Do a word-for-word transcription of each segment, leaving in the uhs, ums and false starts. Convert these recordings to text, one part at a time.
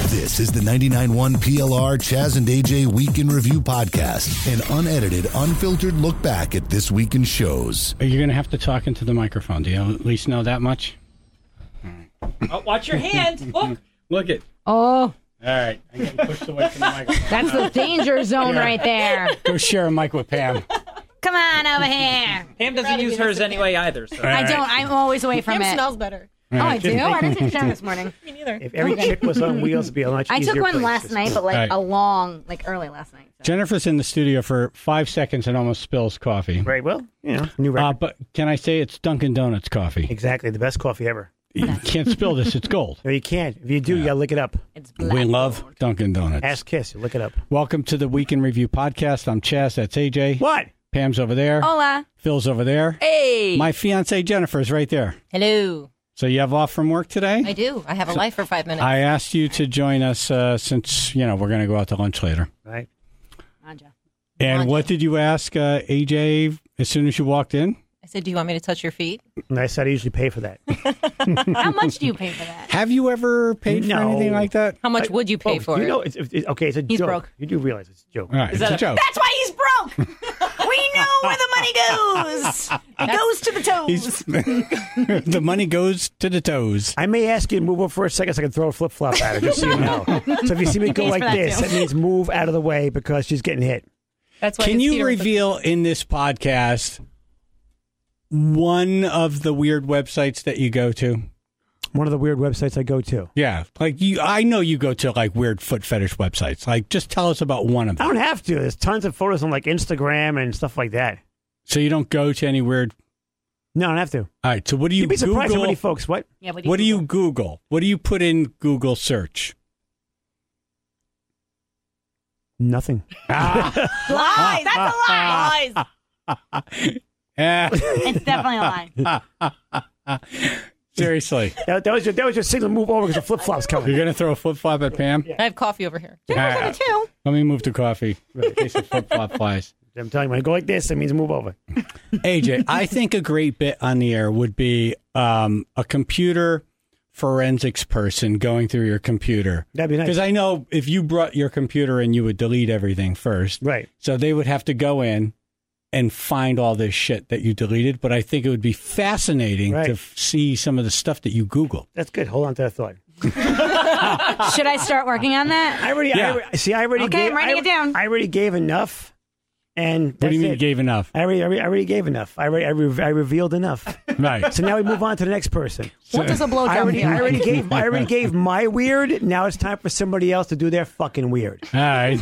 This is the ninety-nine point one P L R Chaz and A J Week in Review podcast, an unedited, unfiltered look back at this week in shows. Are you going to have to talk into the microphone? Do you at least know that much? Oh, watch your hand. Look. Look it. Oh. All right. I'm getting pushed away from the microphone. That's the danger zone Yeah. right there. Go share a mic with Pam. Come on over here. Pam doesn't use hers anyway either. So. I don't. I'm always away from Pam it. smells better. Oh, I do? I didn't take a shower this morning. Me neither. If every chick was on wheels, it'd be a much I easier took one place last to- night, but like Right. a long, like early last night. So. Jennifer's in the studio for five seconds and almost spills coffee. Right, well, you know, new record. Uh, but can I say it's Dunkin' Donuts coffee? Exactly, the best coffee ever. You can't spill this. It's gold. No, you can't. If you do, you gotta lick it up. It's black. We love Dunkin' Donuts. Ask Kiss, you lick it up. Welcome to the Week in Review podcast. I'm Chaz. That's A J. What? Pam's over there. Hola. Phil's over there. Hey. My fiance Jennifer's right there. Hello. So you have off from work today? I do. I have a life for five minutes. I asked you to join us uh, since, you know, we're going to go out to lunch later. Right. Anja. And Anja. what did you ask uh, A J as soon as you walked in? I said, do you want me to touch your feet? And I said I usually pay for that. How much do you pay for that? Have you ever paid for No. anything like that? How much would you pay Oh, for you it? know, it's, it's, okay, it's a He's joke. broke. You do realize it's a joke. All right, it's that a a- joke. That's why he's broke. We know where the money goes. It goes to the toes. He's- the money goes to the toes. I may ask you to move over for a second so I can throw a flip flop at her, just so you know. So if you see me go pays like for that, this, too. that means move out of the way because she's getting hit. That's why Can his feet you are- reveal in this podcast one of the weird websites that you go to? One of the weird websites I go to. Yeah, like you. I know you go to like weird foot fetish websites. Like, just tell us about one of I them. don't have to. There's tons of photos on like Instagram and stuff like that. So you don't go to any weird. No, I don't have to. All right. So what do you You'd be surprised Google? how many folks. What? Yeah, What do you Google? What do you put in Google search? Nothing. Lies. That's a lie. Lies. Yeah. It's definitely a lie. Seriously, That, that was your, that was your signal. Move over because the flip flop's coming. you're gonna throw a flip flop at Pam? I have coffee over here. Jennifer's in it too. Let me move to coffee in case the flip flop flies. I'm telling you, when I go like this, it means move over. A J, I think a great bit on the air would be um, a computer forensics person going through your computer. That'd be nice. Because I know if you brought your computer in, you would delete everything first. Right. So they would have to go in and find all this shit that you deleted. But I think it would be fascinating Right. to f- see some of the stuff that you Googled. That's good. Hold on to that thought. Should I start working on that? I already, Yeah. I already see. I already Okay, gave. I'm writing I, it down. I already gave enough, and What do that's you mean it. you gave enough? I already, I already, I already gave enough. I already, I, re- I revealed enough. Right. So now we move on to the next person. What does a blowjob I already, feel I already like? gave, I already gave my weird. Now it's time for somebody else to do their fucking weird. All right.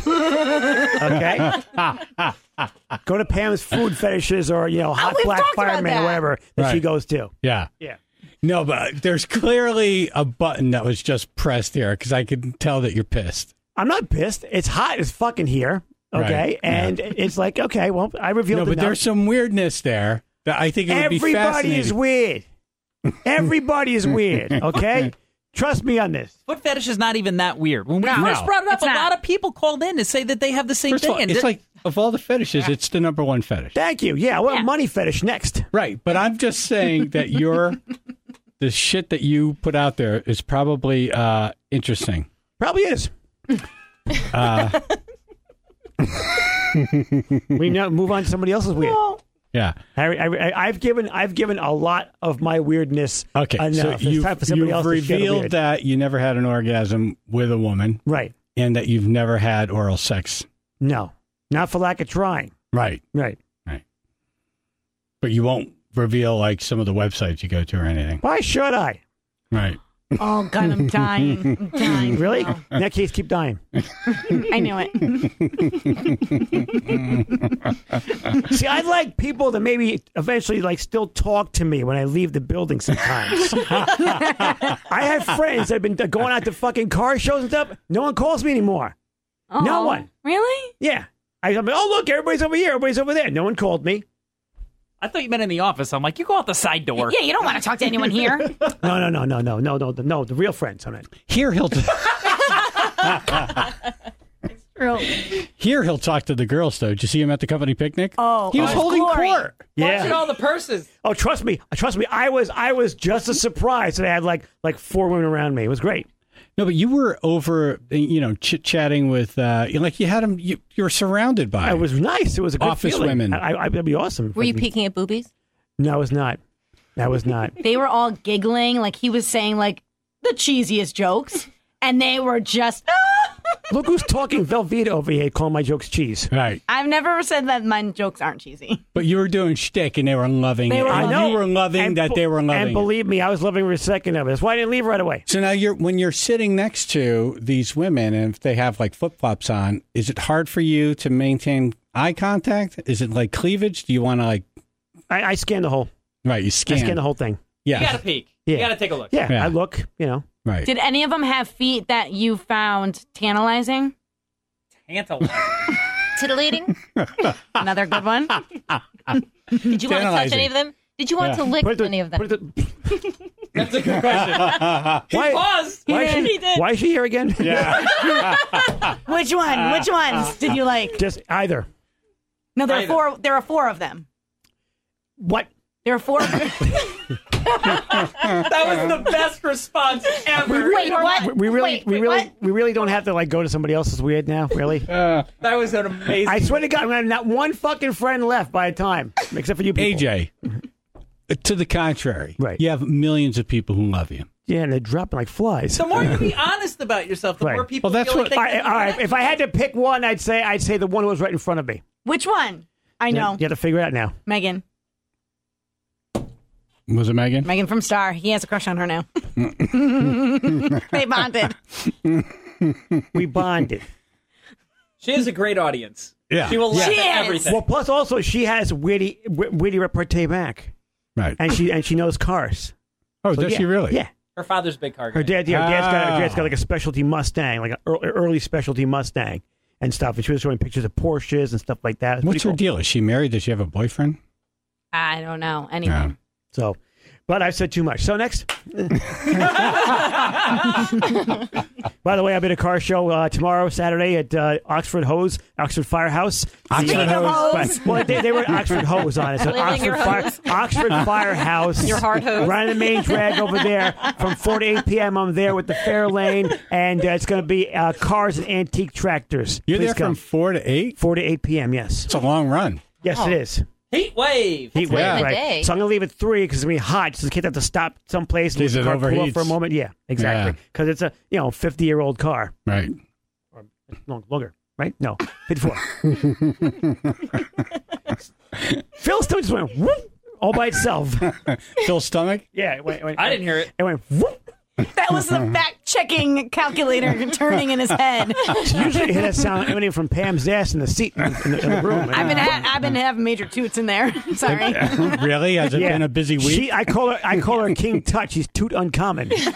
Okay. Go to Pam's food fetishes or you know hot we've black talked about fireman or that. whatever that she Right. goes to. Yeah. Yeah. No, but there's clearly a button that was just pressed here because I could tell that you're pissed. I'm not pissed. It's hot as fucking here. Okay, Right, yeah. and it's like okay, well, I revealed No, but enough. there's some weirdness there that I think it would be Everybody fascinating. is weird. Everybody is weird. Okay, trust me on this. Foot fetish is not even that weird. When we No. first No. brought it up, It's a not. lot of people called in to say that they have the same First of thing. all, and it's th- like of all the fetishes, it's the number one fetish. Thank you. Yeah, well, Yeah. money fetish next. Right, but I'm just saying that your the shit that you put out there is probably uh, interesting. Probably is. Uh, We now move on to somebody else's weird. yeah. I, I, I've given I've given a lot of my weirdness. Okay, enough. so It's you've, time for somebody you've else to share the revealed weird. that you never had an orgasm with a woman Right? and that you've never had oral sex. No, not for lack of trying. Right, Right? but you won't reveal like some of the websites you go to or anything. Why should I? Right. Oh, God, I'm dying. I'm dying. Really? In that case, keep dying. I knew it. See, I'd like people to maybe eventually like still talk to me when I leave the building sometimes. I have friends that have been going out to fucking car shows and stuff. No one calls me anymore. No Oh, one. Really? Yeah. I, I'm like, oh, look, everybody's over here. Everybody's over there. No one called me. I thought you meant in the office. I'm like, you go out the side door. Yeah, you don't want to talk to anyone here. No, no, no, no, no, no, no, no, the real friends. I mean, Here he'll t- True. here he'll talk to the girls though. Did you see him at the company picnic? Oh, he was oh, holding glory. court. Watching yeah. all the purses. Oh, trust me, trust me. I was, I was just as surprised that I had like, like four women around me. It was great. No, but you were over, you know, chit chatting with, uh, like you had them. You, you were surrounded by. It was nice. It was a good office feeling. women. I, I, that'd be awesome. Were you peeking at boobies? No, I was not. I was not. They were all giggling, like he was saying like the cheesiest jokes, and they were just. Look who's talking Velveeta over here, calling my jokes cheese. Right. I've never said that my jokes aren't cheesy. But you were doing shtick, and they were loving They it. were And loving I know. You were loving And that be- they were loving And it. believe me, I was loving every second of it. That's why I didn't leave right away. So now you're when you're sitting next to these women, and if they have like flip flops on, is it hard for you to maintain eye contact? Is it like cleavage? Do you want to like I, I scanned the whole. right? You I scan. scanned the whole thing. Yeah. You got to peek. Yeah. You got to take a look. Yeah, Yeah. I look. You know. Right. Did any of them have feet that you found tantalizing? Tantalizing. Titillating? Another good one. Did you want to touch Tantalizing. any of them? Did you want Yeah. to lick Put it to- any of them? put it to- That's a good question. He Why- paused. Why is, He she, did. why is she here again? Yeah. Which one? Which ones did you like? Just either. No, there are Either. four. There are four of them. What? There are four. That was the best response ever. Wait, what? We, we really, Wait, we wait, really, what? we really don't have to like go to somebody else's weird now. Really. Uh, That was an amazing. I swear to God, man, not one fucking friend left by the time, except for you people. A J. To the contrary, Right. You have millions of people who love you. Yeah, and they're dropping like flies. The more you be honest about yourself, the Right. more people Well, that's feel what- like All they right, can all right. connect If I had to pick one, I'd say I'd say the one who was right in front of me. Which one? I know. You have to figure it out now. Megan. Was it Megan? Megan from Star. He has a crush on her now. They bonded. We bonded. She is a great audience. Yeah. She will laugh She at is. everything. Well, plus also she has witty, wi- witty repartee back, Right. and she and she knows cars. Oh, So, does yeah, she really? Yeah. Her father's a big car guy. Her dad, yeah, her dad's got, her dad's Ah. got like a specialty Mustang, like an early, early specialty Mustang and stuff. And she was showing pictures of Porsches and stuff like that. It's What's pretty her cool. deal? Is she married? Does she have a boyfriend? I don't know. Anyway. Yeah. So, but I've said too much. So next. By the way, I'll be at a car show uh, tomorrow, Saturday at uh, Oxford Hose, Oxford Firehouse. Oxford The, uh, Hose. Right. Well, they, they were Oxford Hose on it. So Living Oxford, your Fire, hose. Oxford Firehouse. Your hard hose. Right in the main drag over there from four to eight p.m. I'm there with the Fairlane, and uh, it's going to be uh, cars and antique tractors. You're Please there come. from four to eight? four to eight p.m., yes. It's a long run. Yes, Oh. it is. Heat wave. Heat late wave, in the right. day. So I'm going to leave at three because it's going to be hot. So the kids have to stop someplace and Because let the it car cool off overheats. for a moment. Yeah, exactly. Yeah. Because it's a, you know, fifty-year-old car. Right. No, longer, right? No, fifty-four. Phil still just went whoop, all by itself. Phil's stomach? Yeah, it went, it went, I didn't hear it. It went whoop. That was the fact checking calculator turning in his head. Usually you hear that sound emanating from Pam's ass in the seat in the, in the, in the room. I've been ha- I've been having major toots in there. Sorry. Really? Has it Yeah. been a busy week? She, I call her. I call her King Tut. She's toot uncommon. It's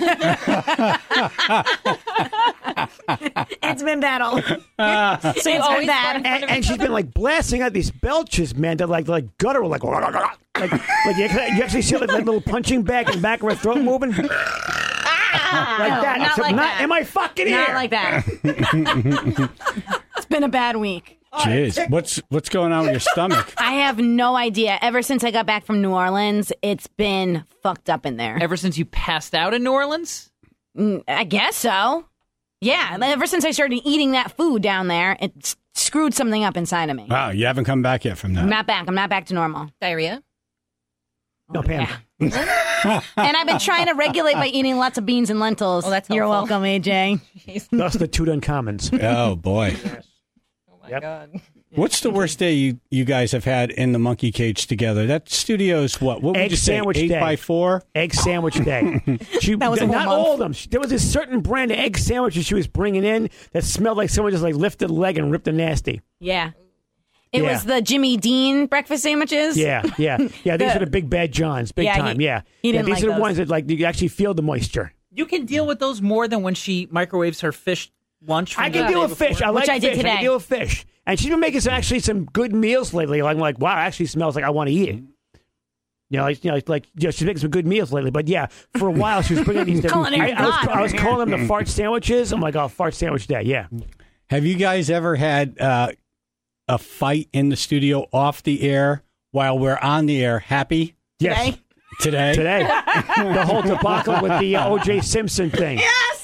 been battle. So you It's been always bad. run in front and, of and each she's other? been like blasting out these belches, man. They're like like guttural, like like like you, you actually see like that little punching bag in the back of her throat moving, like that. not Except like not that. in my fucking ear. Not like that. It's been a bad week. Jeez. What's what's going on with your stomach? I have no idea. Ever since I got back from New Orleans, it's been fucked up in there. Ever since you passed out in New Orleans? I guess so. Yeah, ever since I started eating that food down there, it s- screwed something up inside of me. Wow, you haven't come back yet from that. I'm not back. I'm not back to normal. Diarrhea? No, Pam. Yeah. And I've been trying to regulate by eating lots of beans and lentils. Oh, that's You're helpful. welcome, A J. Thus the toot uncommons. Oh, boy. Oh my Yep. God. What's the worst day you, you guys have had in the monkey cage together? That studio's what? What would Egg you say? sandwich Eight day. by four? Egg sandwich day. She, That was a whole not month. all of them. She, there was a certain brand of egg sandwiches she was bringing in that smelled like someone just like lifted a leg and ripped a nasty. Yeah. It Yeah. was the Jimmy Dean breakfast sandwiches. Yeah, yeah, yeah. These The- are the big bad Johns, big Yeah, he- time. yeah, he yeah. didn't These like are the those. ones that like you actually feel the moisture. You can deal with those more than when she microwaves her fish lunch. From I can the deal day with fish. before. I like Which I did fish. I today. can deal with fish. And she's been making some, actually some good meals lately. I'm like, wow, it actually smells like I want to eat it. You know, like, you know, like you know, she's making some good meals lately. But yeah, for a while she was bringing these. Culinary I, I was, god I was over calling them the fart sandwiches. I'm like, oh, fart sandwich day. Yeah. Have you guys ever had uh, a fight in the studio off the air while we're on the air happy Yes. Today? today? Today, the whole debacle with the uh, O J Simpson thing. Yes.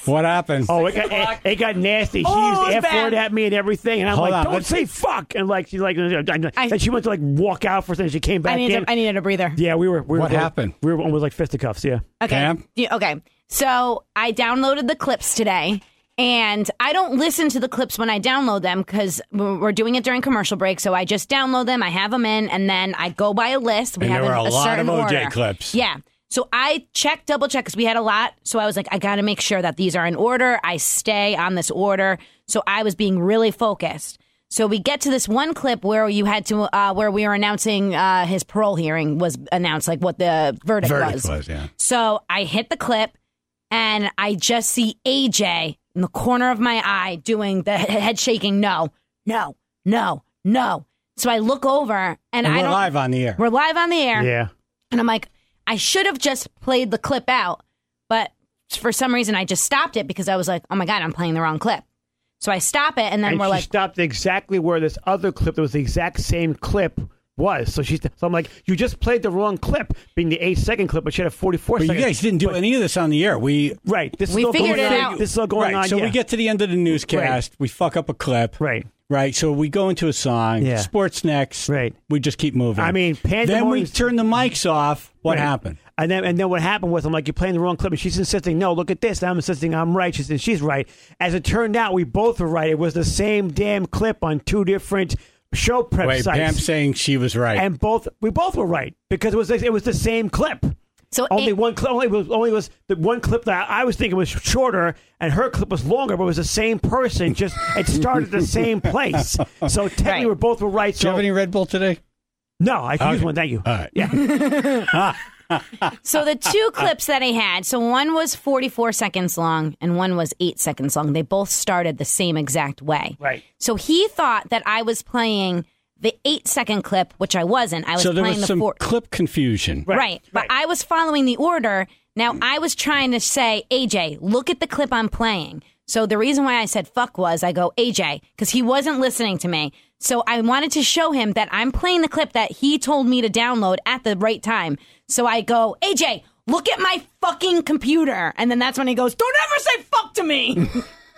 What happened? Oh, it got it, it got nasty. She Oh, used it was F word bad. at me and everything, and I'm Hold like, on, "Don't let's- say fuck!" And like she's like, I- and she went to like walk out for a second. She came back I needed, in. I needed a breather. yeah, we were. We What were, happened? We were almost like fisticuffs. Yeah. Okay. Pam? Yeah, okay. So I downloaded the clips today, and I don't listen to the clips when I download them because we're doing it during commercial break. So I just download them, I have them in, and then I go by a list. We And have there a, were a a lot certain of O J order. clips. Yeah. So I checked, double check because we had a lot. So I was like, I got to make sure that these are in order. I stay on this order. So I was being really focused. So we get to this one clip where you had to, uh, where we were announcing uh, his parole hearing was announced, like what the verdict, Verdict was. was, yeah. So I hit the clip, and I just see A J in the corner of my eye doing the he- head shaking. No, no, no, no. So I look over, and, And I we're don't. live on the air. We're live on the air. Yeah. And I'm like, I should have just played the clip out, but for some reason I just stopped it because I was like, oh my God, I'm playing the wrong clip. So I stop it, and then And we're she like, stopped exactly where this other clip that was the exact same clip was. So she's. So I'm like, you just played the wrong clip, being the eight second clip, but she had a forty-four But you second. guys didn't do any of this on the air. We Right. This We is all figured going it on. out. This is all going right. on. So yeah. we get to the end of the newscast. We fuck up a clip. Right. Right. So we go into a song. Yeah. Sports next. Right. We just keep moving. I mean, then we pandemonium- turn the mics off. What Right. happened? And then, and then what happened was, I'm like, you're playing the wrong clip. And she's insisting, no, look at this. And I'm insisting, I'm right. She said, she's right. As it turned out, we both were right. It was the same damn clip on two different show prep Wait, sites. Pam saying she was right. And both, we both were right because it was it was the same clip. so Only A- one clip. Only was only was the one clip that I was thinking was shorter, and her clip was longer, but it was the same person. Just it started at the same place. So technically, Right. we both were right. Do you So have any Red Bull today? no, I can use Okay. one. Thank you. All right. Yeah. So the two clips that I had, so one was forty-four seconds long and one was eight seconds long. They both started the same exact way. Right. So he thought that I was playing the eight second clip, which I wasn't. I was So there playing was the some four. clip confusion. Right. Right. But right. I was following the order. Now, I was trying to say, A J, look at the clip I'm playing. So the reason why I said fuck was I go, A J, because he wasn't listening to me. So I wanted to show him that I'm playing the clip that he told me to download at the right time. So I go, A J, look at my fucking computer. And then that's when he goes, don't ever say fuck to me.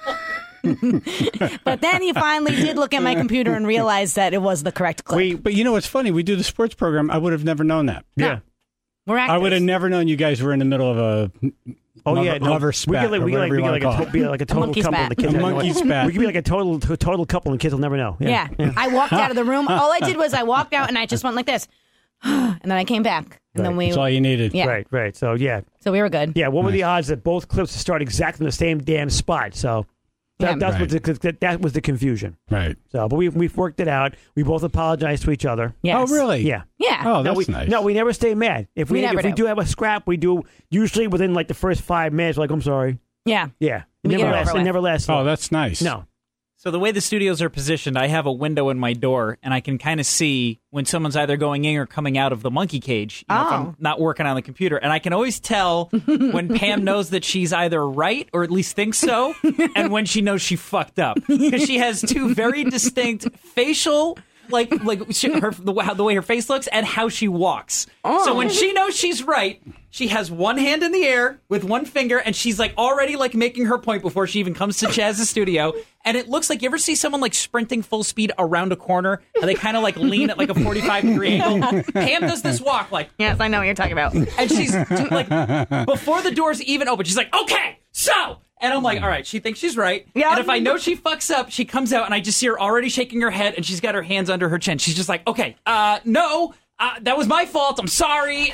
But then he finally did look at my computer and realized that it was the correct clip. We, but you know what's funny? We do the sports program. I would have never known that. Yeah. We're I would have never known you guys were in the middle of a Oh lover, yeah, no, lover we spat. could like or we could like whatever we you could wanna like a, call to, it. be like a total monkey couple. spat. And the kids A have no monkey idea. spat. We could be like a total a total couple, and kids will never know. Yeah. I walked out of the room. All I did was I walked out and I just went like this. And then I came back. And then we That's all you needed. Yeah. Right, right. So yeah, So we were good. yeah. What were the odds that both clips would start exactly in the same damn spot? So that, Yeah. that's Right. what the, that was the confusion. Right. So, but we we've worked it out. We both apologized to each other. Yes. Oh, really? Yeah. Yeah. Oh, No, that's we, nice. no, we never stay mad. If we, We never if we do. do have a scrap, we do usually within like the first five minutes. We're like, I'm sorry. Yeah. Yeah, it We get never it lasts. over It with. never lasts. Oh, long. that's nice. no. So the way the studios are positioned, I have a window in my door, and I can kind of see when someone's either going in or coming out of the monkey cage. You know, if Oh. I'm not working on the computer, and I can always tell when Pam knows that she's either right or at least thinks so, and when she knows she fucked up because she has two very distinct facial. Like, like she, her the, way- the way her face looks and how she walks. So when she knows she's right, she has one hand in the air with one finger, and she's like already like making her point before she even comes to Chaz's studio. And it looks like, you ever see someone like sprinting full speed around a corner, and they kind of like lean at like a forty-five degree angle. Pam does this walk like, Yes, I know what you're talking about. and she's like, before the doors even open, she's like, okay, so. And I'm like, all right, she thinks she's right. Yeah. And if I know she fucks up, she comes out and I just see her already shaking her head and she's got her hands under her chin. She's just like, okay, uh, no, uh, that was my fault. I'm sorry.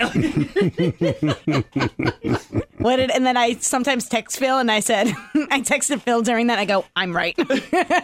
What did, and then I sometimes text Phil, and I said, I texted Phil during that. I go, I'm right. Because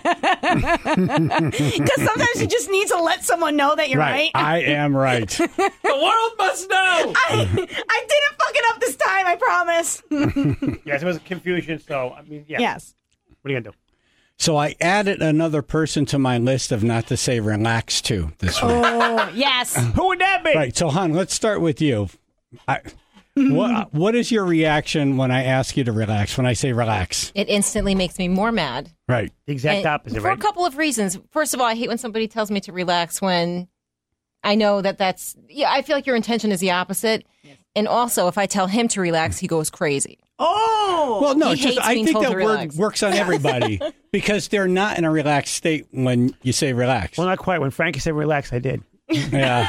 sometimes you just need to let someone know that you're Right. right. I am right. The world must know. I, I didn't fuck it up this time, I promise. Yes, it was confusion. So I mean, yeah. Yes. What are you gonna do? So I added another person to my list of not to say relax to this week. Oh, yes. Who would that be? Right. So, hon, let's start with you. I, what What is your reaction when I ask you to relax? When I say relax, It instantly makes me more mad. right? The exact And opposite, for right? a couple of reasons. First of all, I hate when somebody tells me to relax when I know that that's, yeah, I feel like your intention is the opposite. And also, if I tell him to relax, he goes crazy. Oh! Well, no, He it's just hates I being think told that to word relax. works on everybody because they're not in a relaxed state when you say relax. Well, not quite. When Frankie said relax, I did. Yeah.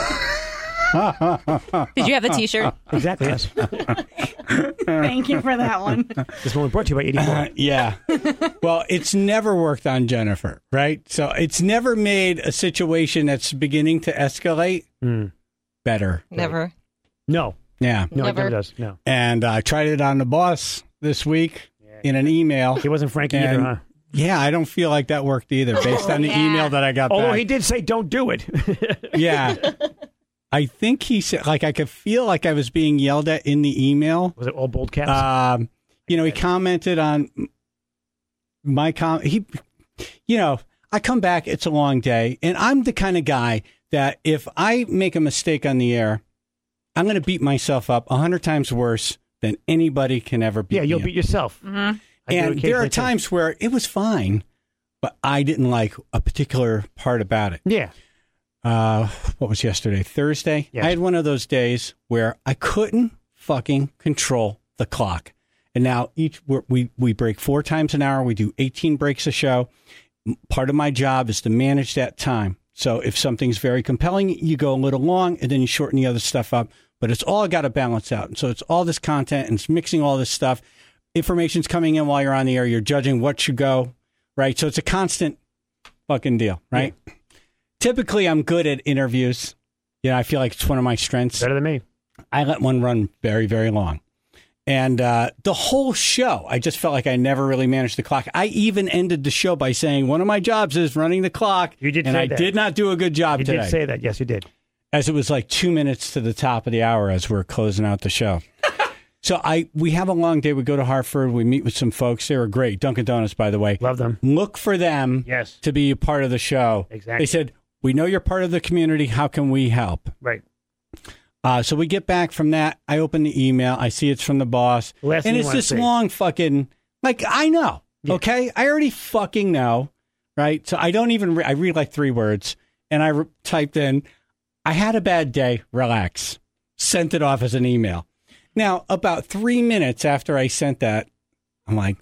Did you have a T-shirt? Exactly. Yes. Thank you for that one. This one was brought to you by eighty-four. Yeah. Well, it's never worked on Jennifer, right? So it's never made a situation that's beginning to escalate Mm. better. Never. No. Yeah. No, it Never. never does. No. And I tried it on the boss this week in an email. He wasn't Frankie And- either, huh? Yeah, I don't feel like that worked either based on the Yeah. email that I got Although back. he did say, don't do it. Yeah. I think he said, like, I could feel like I was being yelled at in the email. Was it all bold caps? Um, you know, he commented on my com. He, you know, I come back. It's a long day, and I'm the kind of guy that if I make a mistake on the air, I'm going to beat myself up a hundred times worse than anybody can ever beat. yeah, you'll me beat yourself. Mm-hmm. I do And there are occasionally, too. times where it was fine, but I didn't like a particular part about it. Yeah. Uh, what was yesterday? Thursday? Yes. I had one of those days where I couldn't fucking control the clock. And now each we're, we we break four times an hour. We do eighteen breaks a show. M- Part of my job is to manage that time. So if something's very compelling, you go a little long and then you shorten the other stuff up. But it's all got to balance out. And so it's all this content and it's mixing all this stuff. Information's coming in while you're on the air. You're judging what should go, right? So it's a constant fucking deal, right? Typically, I'm good at interviews. You know, I feel like it's one of my strengths. Better than me. I let one run very, very long. And uh, the whole show, I just felt like I never really managed the clock. I even ended the show by saying one of my jobs is running the clock. You did and say I that. did not do a good job You today. did say that. Yes, you did. As it was like two minutes to the top of the hour as we're closing out the show. So I we have a long day. We go to Hartford. We meet with some folks. They were great. Dunkin' Donuts, by the way. Love them. Look for them Yes. to be a part of the show. Exactly. They said, we know you're part of the community. How can we help? Right. Uh, so we get back from that. I open the email. I see it's from the boss. Last thing and you it's wanna this see. long fucking, like, I know. Yeah. Okay? I already fucking know. Right? So I don't even, re- I read like three words. And I re- typed in, I had a bad day. Relax. Sent it off as an email. Now, about three minutes after I sent that, I'm like,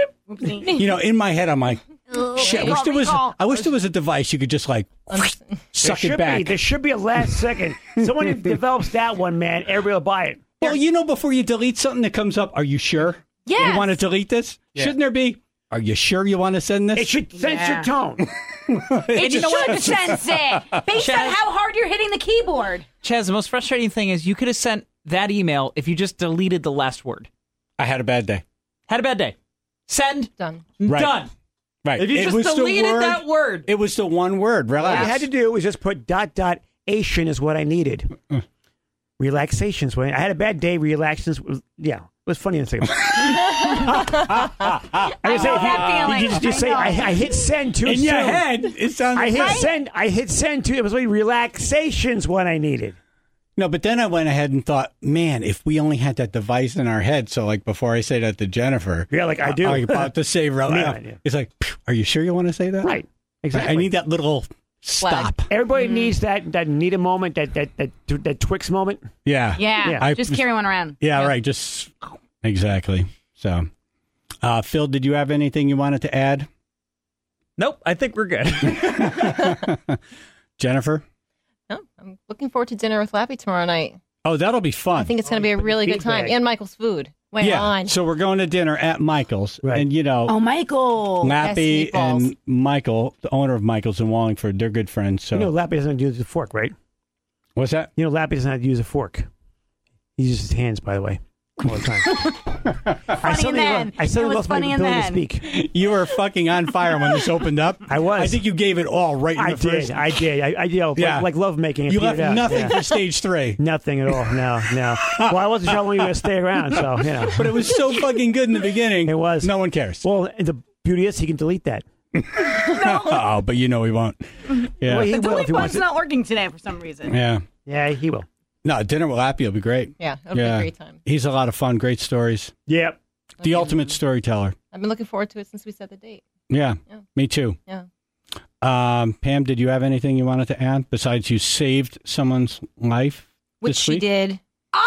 you know, in my head, I'm like, shit. I wish there was. I wish there was a device you could just like suck There it should back. Be, there should be a last second. Someone develops that one, man. Everybody will buy it. Well, you know, before you delete something that comes up, are you sure? Yes. You want to delete this? Shouldn't there be? Are you sure you want to send this? It should sense Yeah. your tone. It you know what? should sense it based on Chaz- how hard you're hitting the keyboard. Chaz, the most frustrating thing is you could have sent that email if you just deleted the last word. I had a bad day. Had a bad day. Send. Done. Right. Done. Right. If you It just was the deleted word- that word. It was the one word. All Relax. you had to do was just put dot dot ation is what I needed. Relaxations. When I had a bad day, relaxations. was- Yeah, it was funny in a second. I I would say know if you, that feeling. you just, just say I I, know. I hit send too In soon. your head, it sounds. I hit Right? send. I hit send too. It was really relaxations what I needed. No, but then I went ahead and thought, man, if we only had that device in our head. So, like, before I say that to Jennifer, Yeah, like I do. I'm about to say, relax. Yeah, yeah. It's like, "Phew, are you sure you want to say that? Right. I, Exactly. I need that little stop. Everybody needs that that need a moment, that that that that Twix moment. Yeah. Yeah, Yeah. I- just carry one around. Yeah, right. Just exactly. So, uh, Phil, did you have anything you wanted to add? Nope. I think we're good. Jennifer? No, I'm looking forward to dinner with Lappy tomorrow night. Oh, that'll be fun. I think it's going to be a really good time. feedback. And Michael's food. Wait yeah. on. So we're going to dinner at Michael's. Right. And, you know, Oh, Michael. Lappy Yes, meatballs. and Michael, the owner of Michael's in Wallingford, they're good friends. So, You know, Lappy doesn't use a fork, right? what's that? You know, Lappy doesn't have to use a fork. He uses his hands, by the way, all the time. I Funny suddenly, then. I suddenly It was lost my funny and ability to then. speak. You were fucking on fire when this opened up. I was. I think you gave it all right in I the first. did. I did. I, I you know, Yeah. like, like love making. It You left petered out. nothing Yeah. for stage three. Nothing at all. No, no. Well, I wasn't sure when you were going to stay around, so, you know. But it was so fucking good in the beginning. It was. No one cares. Well, the beauty is he can delete that. Oh, but you know he won't. Yeah. Well, he The will if delete he wants button's it. not working today for some reason. yeah. Yeah, he will. No, dinner with Lappy will be great. Yeah, it'll yeah. be a great time. He's a lot of fun, great stories. Yep. The ultimate storyteller. I've been looking forward to it since we set the date. Yeah, Yeah. me too. Yeah. Um, Pam, did you have anything you wanted to add besides you saved someone's life Which this she week? did. Oh,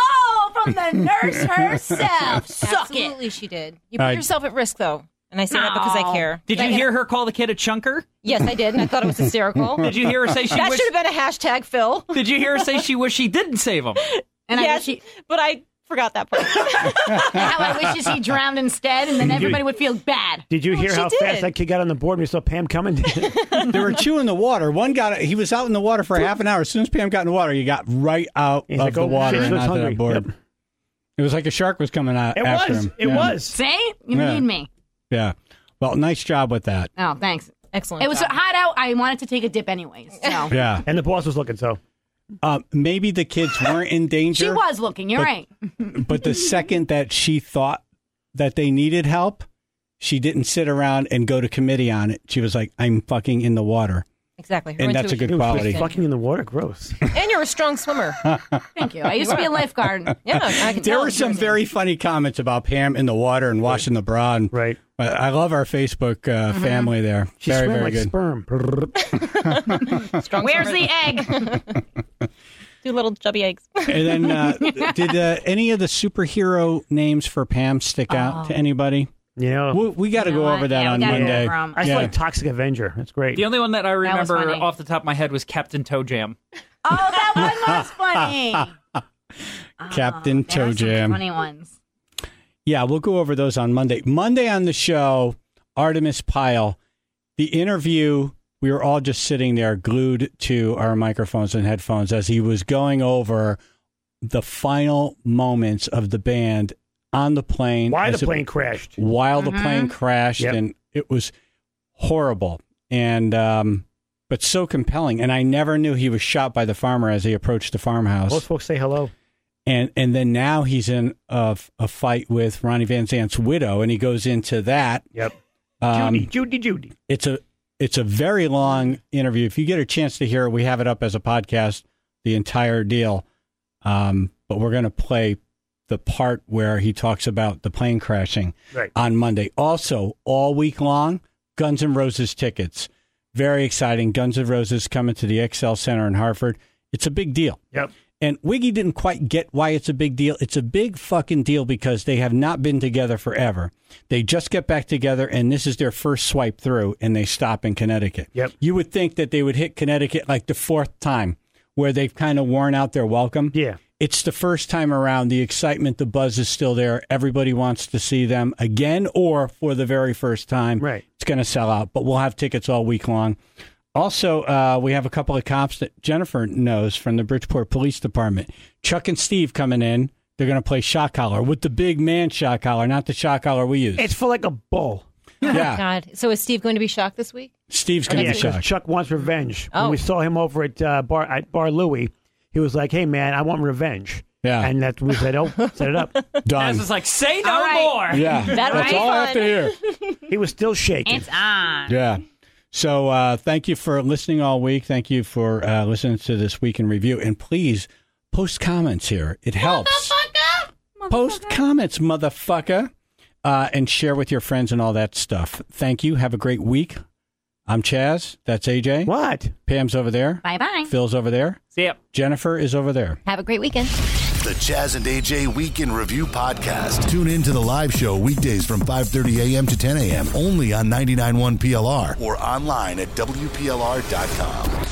call from the nurse herself. Suck it. Absolutely, she did. You put Uh, yourself at risk, though. And I say that because I care. Did you hear her call the kid a chunker? Yes, I did, and I thought it was hysterical. Did you hear her say she That wish? should have been a hashtag, Phil. Did you hear her say she wished she didn't save him? And yes, I wish he, but I forgot that part. how I wishes he drowned instead, and then everybody would feel bad. Did you hear she how did. fast that kid got on the board when you saw Pam coming? They were chewing the water. One got he was out in the water for half an hour. As soon as Pam got in the water, he got right out He's of like, the oh, water shit, and looks onto hungry. that board. Yep. It was like a shark was coming out It after was. him. It yeah. was. See? You Yeah. need me. Yeah. Well, nice job with that. Oh, thanks. Excellent. It was job. hot out. I wanted to take a dip anyways. So. Yeah. And the boss was looking, so. Uh, maybe the kids weren't in danger. She was looking. You're But- right. But the second that she thought that they needed help, she didn't sit around and go to committee on it. She was like, I'm fucking in the water. Exactly. Her And that's a intuition. good quality. Fucking in the water, gross. And you're a strong swimmer. Thank you. I used to be a lifeguard. Yeah, I can There tell. were some very funny comments about Pam in the water and washing the bra. And, Right. but I love our Facebook uh, family there. She very, swam very like good. sperm. strong Where's swimmer. the egg? Two little chubby eggs. And then, uh, did uh, any of the superhero names for Pam stick out to anybody? You know, We, we got to You know go what? over that Yeah, we on gotta go Monday. over 'em. I Yeah. saw like Toxic Avenger. That's great. The only one that I was remember funny. off the top of my head was Captain Toe Jam. Oh, that one was funny. Captain There Toe are some Jam. funny ones. Yeah, we'll go over those on Monday. Monday on the show, Artemis Pyle. The interview, we were all just sitting there glued to our microphones and headphones as he was going over the final moments of the band on the plane. Why as the it- plane crashed. While the plane crashed, Yep. and it was horrible. And, um, but so compelling. And I never knew he was shot by the farmer as he approached the farmhouse. Most folks say hello. And and then now he's in a, a fight with Ronnie Van Zant's widow, and he goes into that. Yep. Um, Judy, Judy, Judy. It's a it's a very long interview. If you get a chance to hear it, we have it up as a podcast, the entire deal. Um, but we're going to play the part where he talks about the plane crashing Right. on Monday. Also, all week long, Guns N' Roses tickets. Very exciting. Guns N' Roses coming to the X L Center in Hartford. It's a big deal. Yep. And Wiggy didn't quite get why it's a big deal. It's a big fucking deal because they have not been together forever. They just get back together, and this is their first swipe through, and they stop in Connecticut. Yep. You would think that they would hit Connecticut like the fourth time, where they've kind of worn out their welcome. Yeah. It's the first time around. The excitement, the buzz is still there. Everybody wants to see them again or for the very first time. Right. It's going to sell out, but we'll have tickets all week long. Also, uh, we have a couple of cops that Jennifer knows from the Bridgeport Police Department. Chuck and Steve coming in. They're going to play shot collar with the big man shot collar, not the shot collar we use. It's for like a bull. yeah. God. So is Steve going to be shocked this week? Steve's going to Yeah, be because shocked. Chuck wants revenge. Oh. When we saw him over at uh, Bar at Bar Louie, he was like, "Hey man, I want revenge." Yeah. And that's we said, "Oh, set it up." Done. This is like, say no All right. more. Yeah. That'll That's be all I have fun. to hear. He was still shaking. It's on. Yeah. So uh, thank you for listening all week. Thank you for uh, listening to this week in review. And please post comments here. It helps. Post comments, motherfucker. Uh, and share with your friends and all that stuff. Thank you. Have a great week. I'm Chaz. That's A J. What? Pam's over there. Bye bye. Phil's over there. See ya. Jennifer is over there. Have a great weekend. The Chaz and A J Week in Review podcast. Tune in to the live show weekdays from five thirty a.m. to ten a.m. only on ninety-nine point one P L R or online at W P L R dot com.